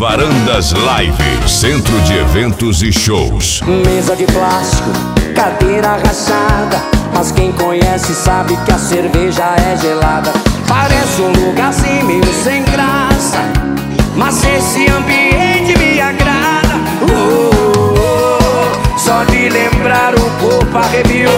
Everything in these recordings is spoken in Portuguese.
Varandas Live, centro de eventos e shows. Mesa de plástico, cadeira rachada, mas quem conhece sabe que a cerveja é gelada. Parece um lugarzinho meio sem graça, mas esse ambiente me agrada. Só de lembrar o corpo arrepiou.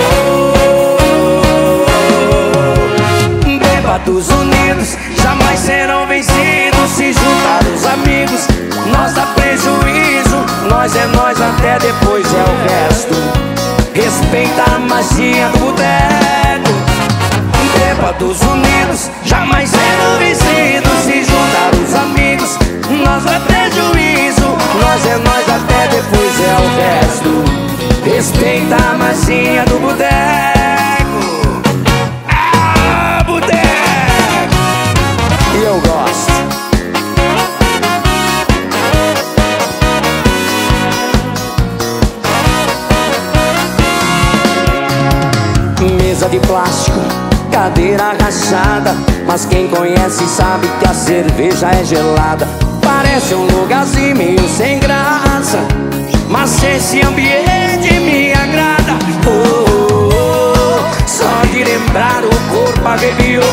Bêbados unidos jamais serão vencidos. Se juntar os amigos, nós dá prejuízo. Nós é nós, até depois é o resto. Respeita a magia do boteco. Bêbados unidos jamais serão vencidos. Se juntar os amigos, nós dá prejuízo. Nós é nós, até depois é o resto. Respeita a magia do boteco. Ah, boteco! E eu gosto. Mesa de plástico, cadeira rachada, mas quem conhece sabe que a cerveja é gelada. Parece um lugarzinho meio sem graça, mas esse ambiente me agrada. Só de lembrar o corpo arrepiou.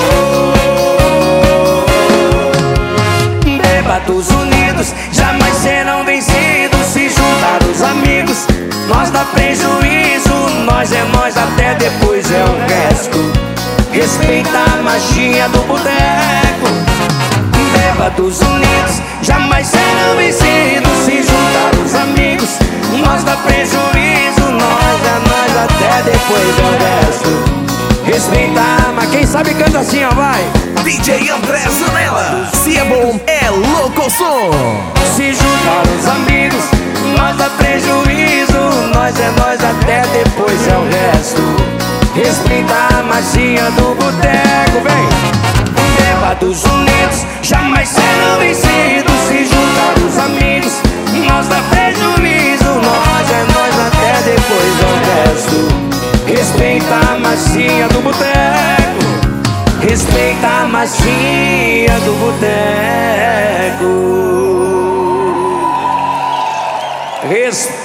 Bêbados unidos jamais serão vencidos. Se juntar os amigos, nós dá prejuízo. Nós é nós, até depois é o resto. Respeita a magia do boteco. Bêbados unidos jamais serão vencidos. Se juntar os amigos, nós dá prejuízo. Nós é nós, até depois é o resto. Respeita a magia. Quem sabe canta assim, ó, vai. DJ André Zanella. Se é bom, é louco o som. Se juntar os amigos, nós dá prejuízo. Nós é nós, até depois é o resto. Respeita a magia do boteco, vem. Bêbados unidos jamais serão vencidos. Se juntar os amigos, nós dá prejuízo. Nós é nós, até depois é o resto. Respeita a magia do boteco. Respeita a magia do boteco. Respeita